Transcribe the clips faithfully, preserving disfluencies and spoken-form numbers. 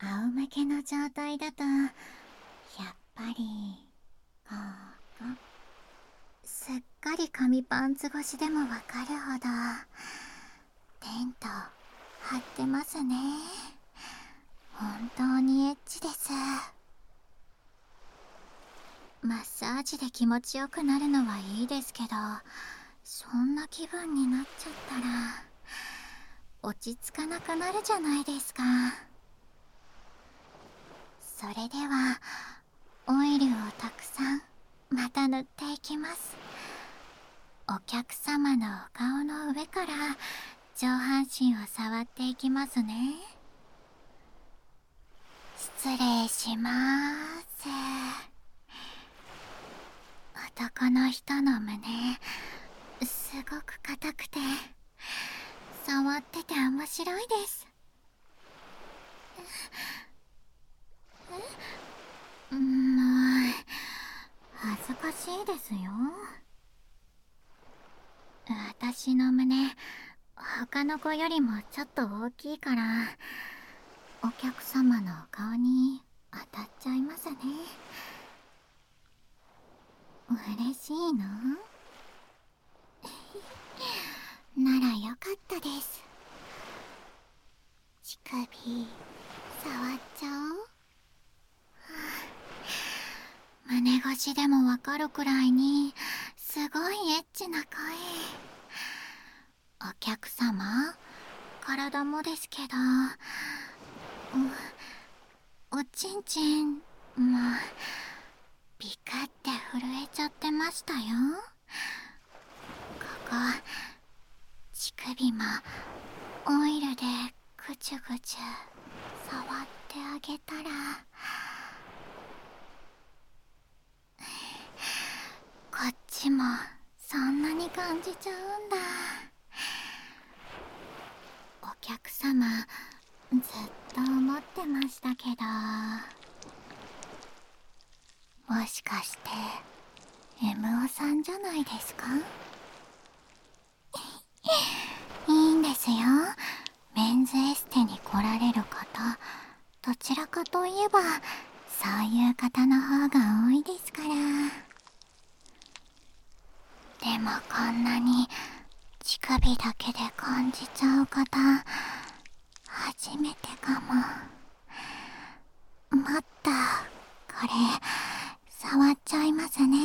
仰向けの状態だとやっぱりここすっかり紙パンツ越しでもわかるほどテント張ってますね。本当にエッチです。マッサージで気持ちよくなるのはいいですけど、そんな気分になっちゃったら落ち着かなくなるじゃないですか。それではオイルをたくさんまた塗っていきます。お客様のお顔の上から上半身を触っていきますね。失礼しまーす。男の人の胸すごく硬くて触ってて面白いです。え、もう恥ずかしいですよ。私の胸他の子よりもちょっと大きいからお客様の顔に当たっちゃいますね。嬉しいのならよかったです。乳首触っちゃおう。胸越しでもわかるくらいにすごいエッチな声。お客様体もですけどお、おちんちんもビクって震えちゃってましたよ。ここ乳首もオイルでぐちゅぐちゅ触ってあげたらこっちもそんなに感じちゃうんだ。お客様ずっと思ってましたけど、もしかして エムオー さんじゃないですか？いいんですよ。メンズエステに来られる方、どちらかといえばそういう方の方が多いですから。でもこんなに乳首だけで感じちゃう方初めてかも。もっとこれ触っちゃいますね。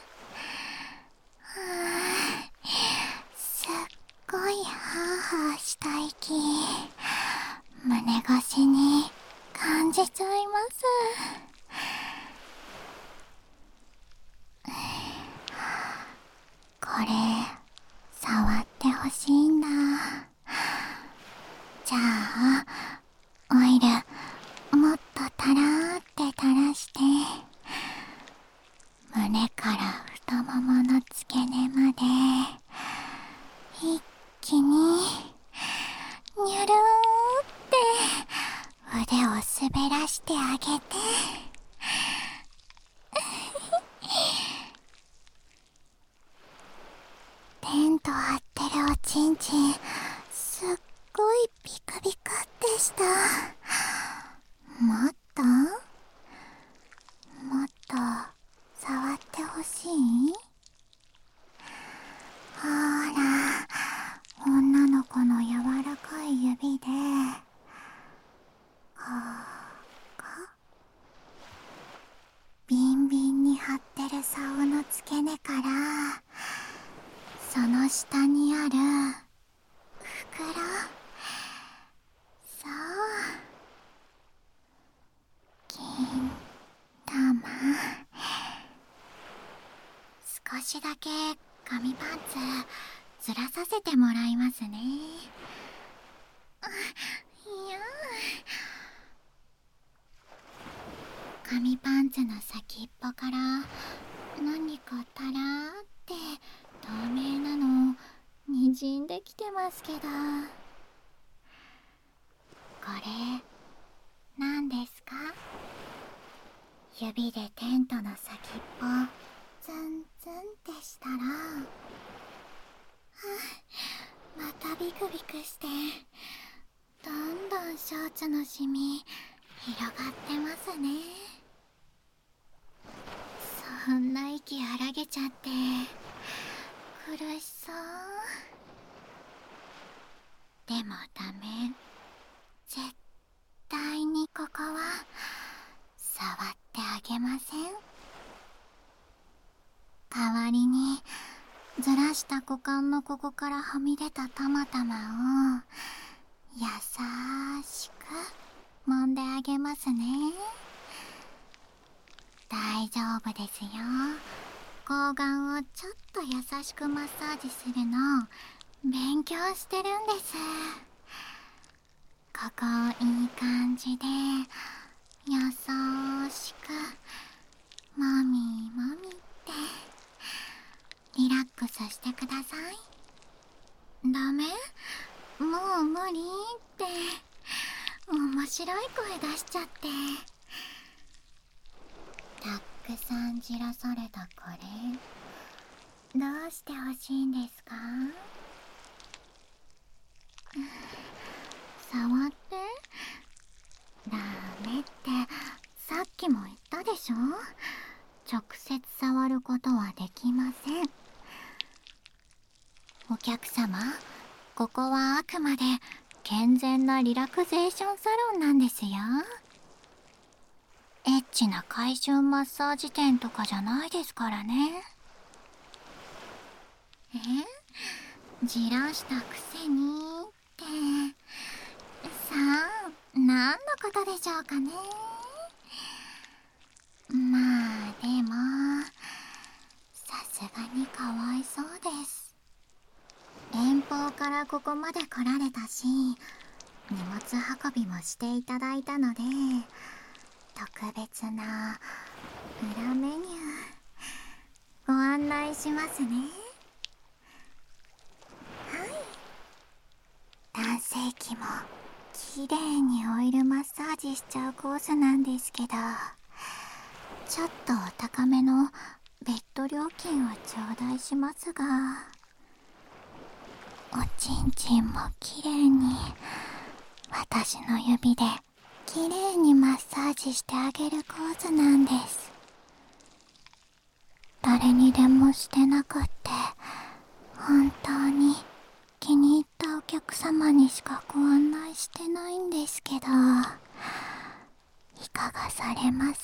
はあ、すっごいハーハーした息胸越しに感じちゃいます。これ触ってほしいんだ。じゃあオイルもっとたらーって垂らして胸から太ももの付け根まで一気ににゅるーって腕を滑らしてあげてテント張ってるおちんちんすっごいビクビクってした。もっともっと触ってほしい？ほーら、女の子の柔らかい指でここビンビンに張ってる竿の付け根からその下にある袋、そう金玉、少しだけ紙パンツずらさせてもらいますね。あ、いや紙パンツの先っぽから何かたらーって透明なのにじんできてますけど、これ何ですか？指でテントの先っぽツンツンってしたら、はあ、またビクビクしてどんどんショーツのシミ広がってますね。そんな息荒げちゃって苦しそう。でもダメ、絶対にここは触ってあげません。代わりにずらした股間のここからはみ出たたまたまを優しく揉んであげますね。大丈夫ですよ。睾丸をちょっと優しくマッサージするの勉強してるんです。ここをいい感じで優しくもみもみってリラックスしてください。ダメ？もう無理って面白い声出しちゃって。たくさんじらされたこれどうしてほしいんですか？触って。ダメってさっきも言ったでしょ。直接触ることはできません。お客様、ここはあくまで健全なリラクゼーションサロンなんですよ。エッチな回春マッサージ店とかじゃないですからね。え？じらしたくせにってさあ、何のことでしょうかね。まあでもさすがにかわいそうです。遠方からここまで来られたし荷物運びもしていただいたので特別な裏メニューご案内しますね。はい、男性器もきれいにオイルマッサージしちゃうコースなんですけど、ちょっとお高めのベッド料金を頂戴しますが、おちんちんもきれいに私の指できれいにマッサージしてあげるコースなんです。誰にでもしてなくって本当に気に入ったお客様にしかご案内してないんですけど、いかがされます？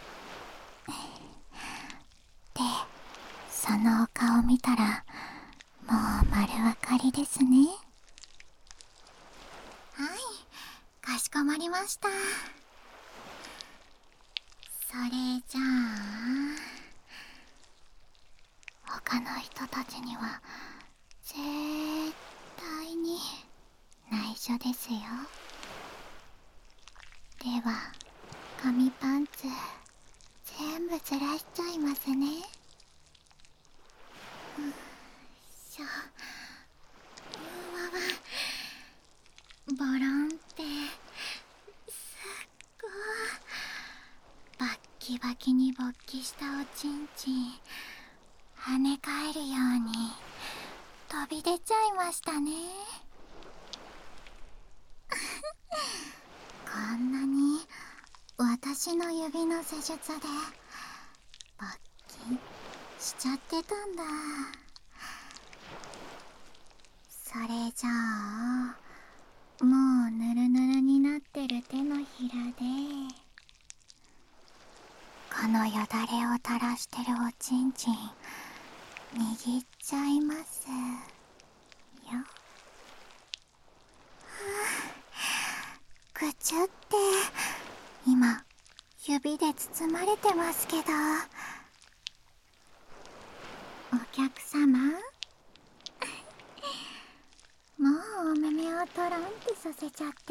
で、そのお顔見たらもう丸分かりですね。はい、かしこまりました。それじゃあ他の人たちには絶対に内緒ですよ。では紙パンツ全部ずらしちゃいますね。よいしょ。うわわ、ボロンってすっごいバッキバキに勃起したおちんちん跳ね返るように飛び出ちゃいましたね。こんなに私の指の施術で勃起しちゃってたんだ。それじゃあもうヌルヌルになってる手のひらでこのよだれを垂らしてるおちんちん握っちゃいますよ。ぐちゅって今指で包まれてますけど、お客様もうお目目をトロンってさせちゃって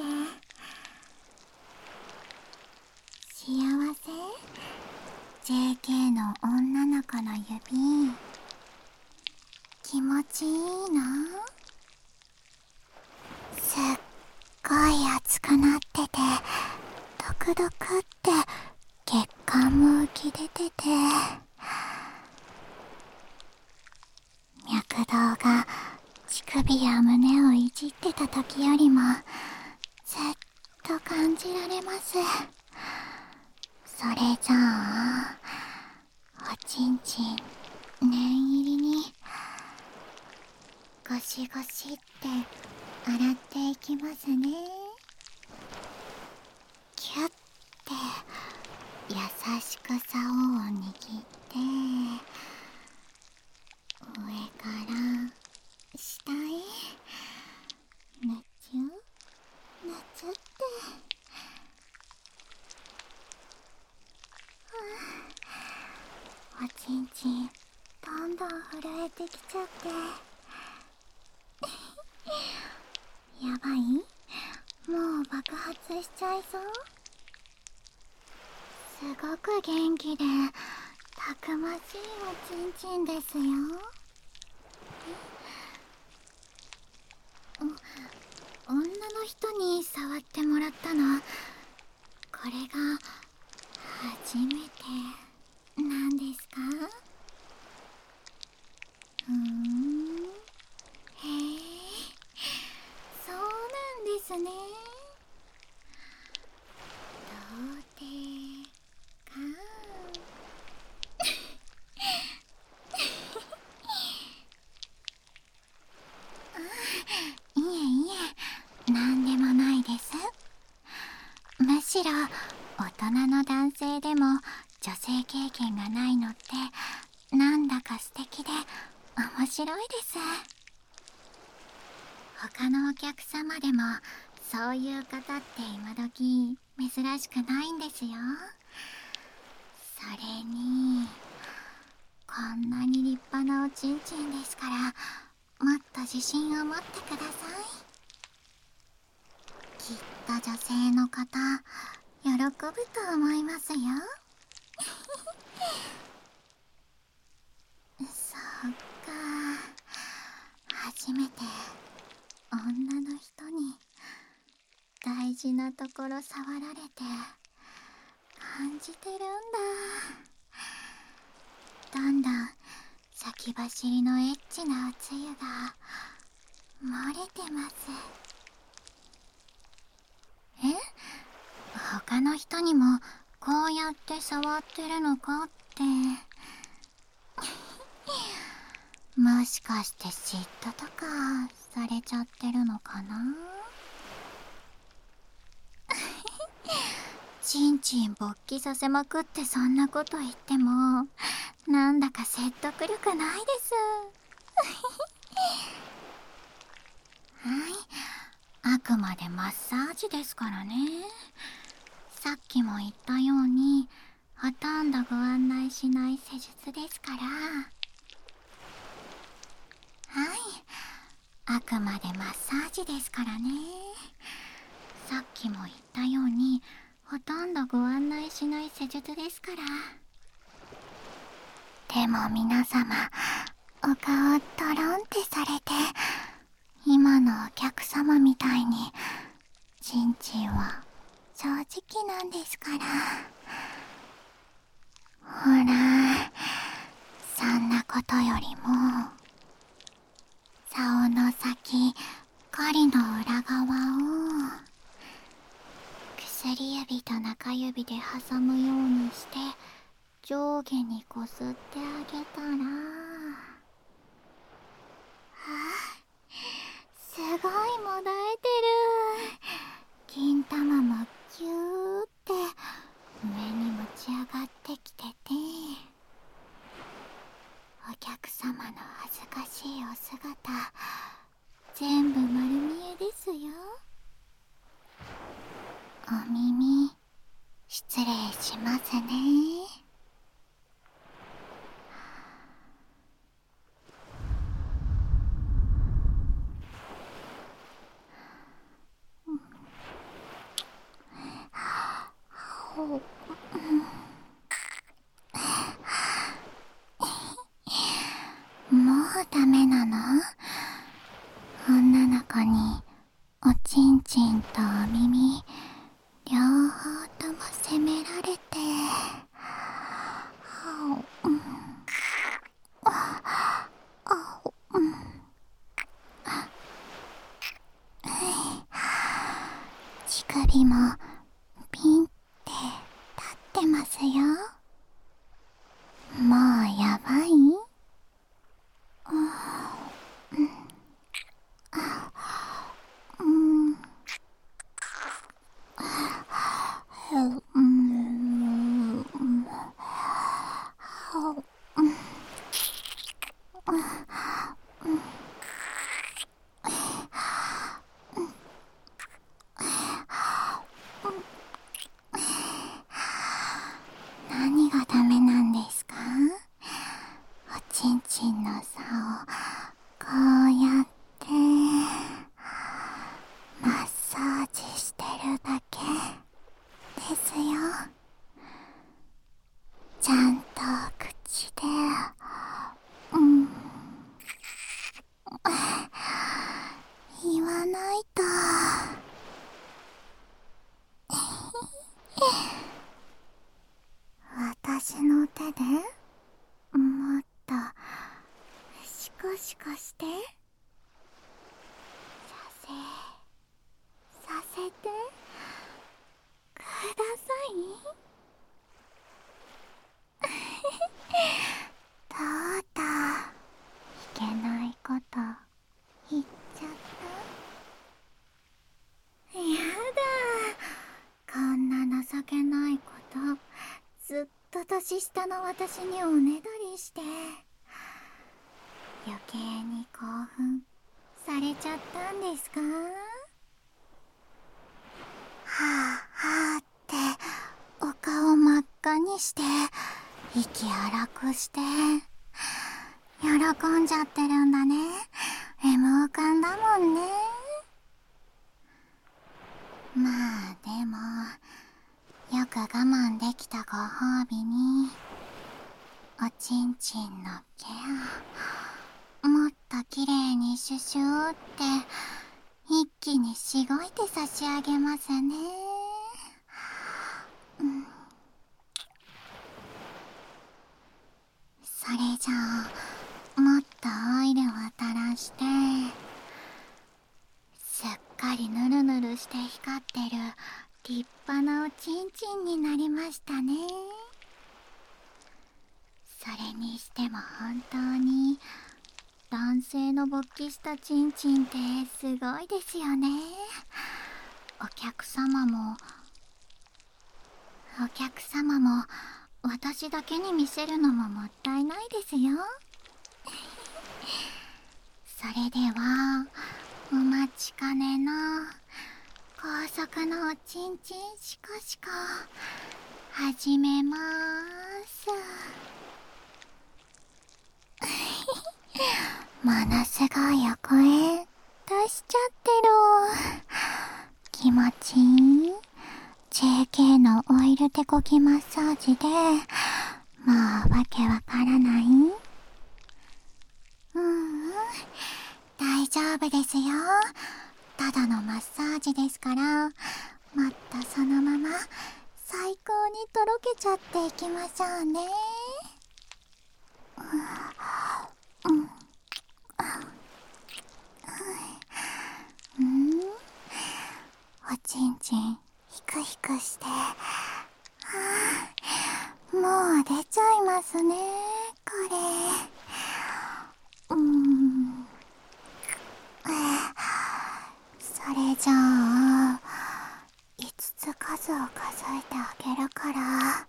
幸せ？ ジェーケー の女の子の指気持ちいいの？すっごい熱くなっててドクドクって血管も浮き出てて脈動が乳首や胸をいじってた時よりもずっと感感じられます。それじゃあおちんちん念入りにゴシゴシって洗っていきますね。キュッて優しく竿を握って上から下へぬちゅぬちゅって、おちんちんどんどん震えてきちゃってやばい、もう爆発しちゃいそう。すごく元気でたくましいおちんちんですよ。お女の人に触ってもらったのこれが初めてなんですか？うーん、へえ、そうなんですね。どうでかいえいえ、なんでもないです。むしろ大人の男性でも女性経験がないのってなんだか素敵で面白いです。他のお客様でもそういう方って今時珍しくないんですよ。それにこんなに立派なおちんちんですから、もっと自信を持ってください。きっと女性の方喜ぶと思いますよ。そっか、初めて女の人に大事なところ触られて感じてるんだ。どんどん先走りのエッチなおつゆが漏れてます。え？他の人にもこうやって触ってるのかってもしかして嫉妬とかされちゃってるのかな？ちんちん勃起させまくってそんなこと言ってもなんだか説得力ないです。はい、あくまでマッサージですからね。さっきも言ったようにほとんどご案内しない施術ですから。はい、あくまでマッサージですからね。さっきも言ったようにほとんどご案内しない施術ですから。でも皆様、お顔トロンってされて今のお客様みたいにちんちんは正直なんですから。ほら、そんなことよりも竿の先針の裏側を薬指と中指で挟むようにして上下にこすってあげたら、はあ、すごいもだえてる。金玉もキューって上に持ち上がってきてて、お客様の恥ずかしいお姿全部丸見えですよ。お耳失礼しますね。もうダメなの？女の子におちんちんとお耳両方とも責められて、乳首もですよ。もうやばい？うん。うん。何がダメなんですか？おちんちんの差をこうやってマッサージしてるだけですよ。ちゃんと口でうん言わないと。私の手でもっとシコシコしてさせさせてください。とうとういけないこと言っちゃった。やだ、こんな情けないこと、ずっと年下の私におねだりして余計に興奮されちゃったんですか？はあはあってお顔真っ赤にして息荒くして喜んじゃってるんだね。エムオカンだもんね。まあでもよく我慢できたご褒美におちんちんのケアもっときれいにシュシューって一気にしごいて差し上げますね。うん、それじゃあもっとオイルを垂らしてすっかりヌルヌルして光ってる立派なおちんちんになりましたね。それにしても本当に男性の勃起したチンチンってすごいですよね。お客様もお客様も私だけに見せるのももったいないですよ。それではお待ちかねの高速のおちんちんシコシコ始めまーす。ものすごいお声出しちゃってる。気持ちいい ジェーケー のオイル手こぎマッサージでもうわけわからない？ううん大丈夫ですよ。ただのマッサージですからもっとそのまま最高にとろけちゃっていきましょうね。うん、うん、おちんちんひくひくして、はあ、もう出ちゃいますねこれ。うん、それじゃあいつつ数を数えてあげるから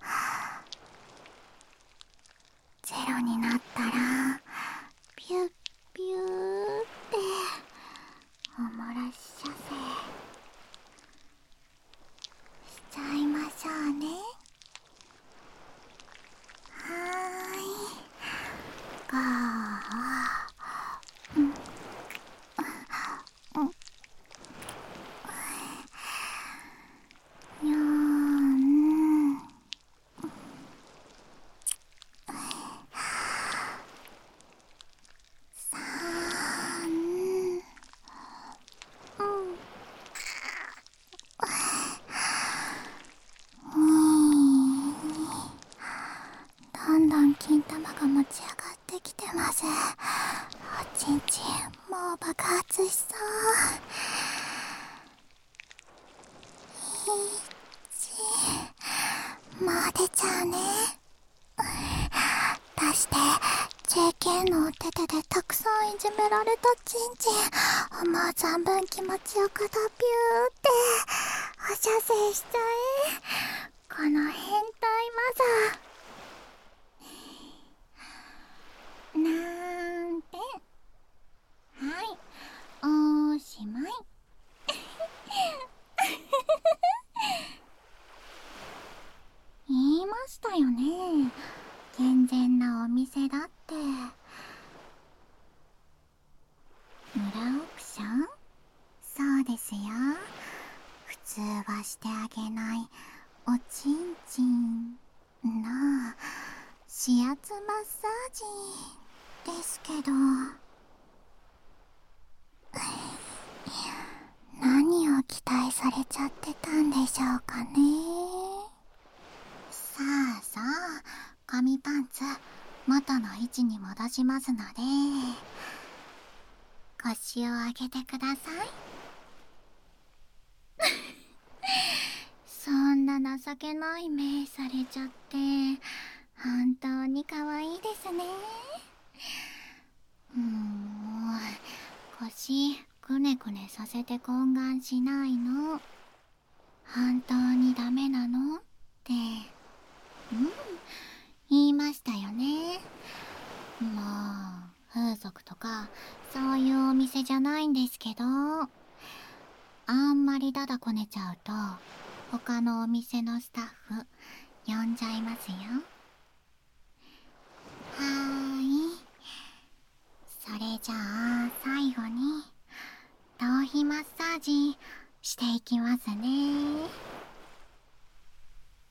ゼロになったらピュッピューっておもらし射精しちゃいましょうね。はーい、ごー、うん、うん、よん、 じめられたチンチン、もう存分気持ちよくドピューってお射精しちゃえ、この変態マザーなんて。はい、おしまい。言いましたよね、健全なお店だって。裏オプション？そうですよ、普通はしてあげないおちんちんの指圧マッサージですけど。何を期待されちゃってたんでしょうかね。さあさあ、紙パンツ元の位置に戻しますので、腰を上げてください。そんな情けない目されちゃって本当に可愛いですね。もう腰くねくねさせて懇願しないの本当にダメなのって、うん言いましたよね。もう風俗とかそういうお店じゃないんですけど、あんまりダダこねちゃうと他のお店のスタッフ呼んじゃいますよ。はーい、それじゃあ最後に頭皮マッサージしていきますね。